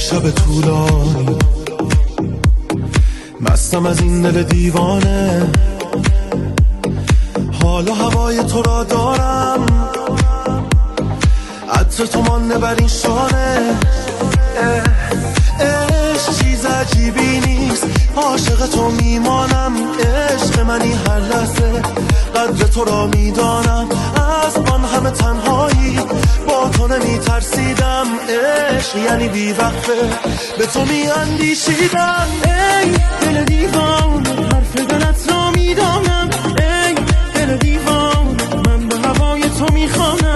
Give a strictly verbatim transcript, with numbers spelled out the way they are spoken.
شب طولانی، مستم از این دل دیوانه، حالا هوای تو را دارم، عطر تو مانده بر این شانه. عشق چیز عجیبی نیست، عاشق تو میمانم، عشق منی هر لحظه، قدر تو را میدانم، از آن همه تنهایی با تو نمی ترسیدم. عشق یعنی بی وقفه به تو می اندیشیدم. ای دل دیوان حرف دلت را میدانم، ای دل دیوان من به هوای تو میخوانم.